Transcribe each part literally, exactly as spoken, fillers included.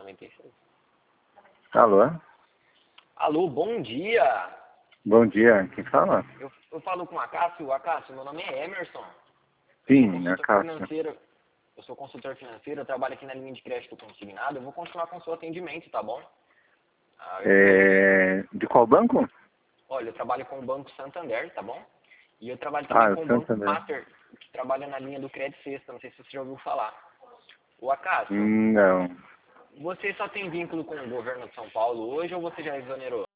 noventa e seis. Alô? Alô, bom dia! Bom dia, quem fala? Eu, eu falo com o Acácio. Acácio, meu nome é Emerson. Sim, Eu a sou consultor Cássia. financeiro. Eu sou consultor financeiro, eu trabalho aqui na linha de crédito consignado. Eu vou continuar com o seu atendimento, tá bom? Ah, eu tô... É... De qual banco? Olha, eu trabalho com o Banco Santander, tá bom? E eu trabalho também Ah, com o o Banco Santander. Master, que trabalha na linha do Crédito Sexta. Não sei se você já ouviu falar. O Acácio, Hum, Não. você só tem vínculo com o governo de São Paulo hoje ou você já exonerou?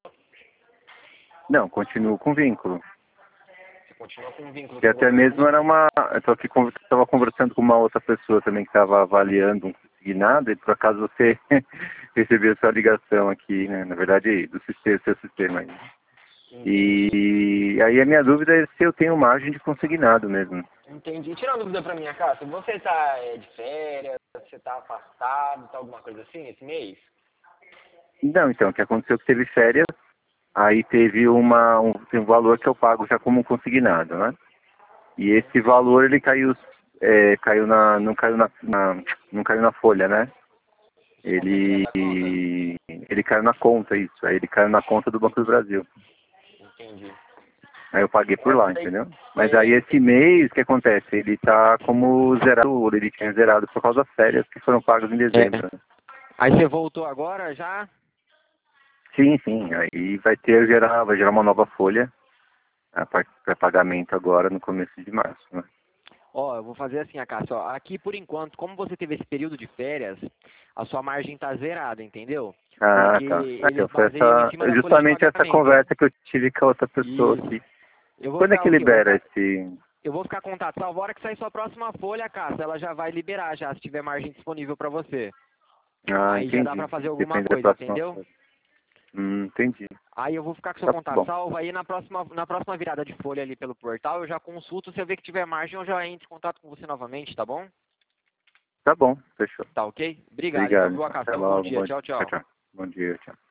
Não, continuo com vínculo. Você continua com um vínculo Que com o até governo? mesmo era uma... Eu tô aqui estava conversando com uma outra pessoa também que estava avaliando um consignado e por acaso você recebeu sua ligação aqui, né? Na verdade, do sistema, seu sistema aí. Entendi. E aí a minha dúvida é se eu tenho margem de consignado mesmo. Entendi. Tira uma dúvida pra mim, Cássio. Você tá é, de férias? Você tá afastado? Tá alguma coisa assim esse mês? Não, então, o que aconteceu é que teve férias, aí teve uma, um, tem um valor que eu pago já como consignado, né? E esse valor ele caiu, é, caiu na, não caiu na, na- não caiu na folha, né? Você consegue ver Ele, essa conta? ele caiu na conta, isso. Aí ele caiu na conta do Banco do Brasil. Entendi. Aí eu paguei por Olha, lá, daí, entendeu? Mas aí é, esse mês, o que acontece? Ele tá como zerado, ele tinha zerado por causa das férias que foram pagas em é. dezembro, né? Aí você voltou agora já? Sim, sim. Aí vai ter, gerar, vai gerar uma nova folha para pagamento agora no começo de março, né? Ó, eu vou fazer assim, Acácio. Ó, aqui, por enquanto, como você teve esse período de férias, a sua margem tá zerada, entendeu? Ah, Porque tá. Ah, eles então foi baseiam em essa, cima da folha de justamente essa pagamento. conversa que eu tive com a outra pessoa Isso. aqui. Eu vou Quando é ficar que o quê? Eu vou libera ficar, esse... eu vou ficar contato. A hora que sair sua próxima folha, Cássio, ela já vai liberar já, se tiver margem disponível para você. Ah, Aí já dá entendi. para fazer alguma Depende da coisa, próxima entendeu? folha. Hum, entendi. Aí eu vou ficar com seu Tá contato bom. salvo, aí na próxima, na próxima virada de folha ali pelo portal, eu já consulto, se eu ver que tiver margem, eu já entro em contato com você novamente, tá bom? Tá bom, fechou. Tá ok? Obrigado, então, Obrigado, viu, então. Acácio? Até Tenha um bom logo. dia. Bom dia. Tchau, Tchau, tchau. tchau. Bom dia, tchau.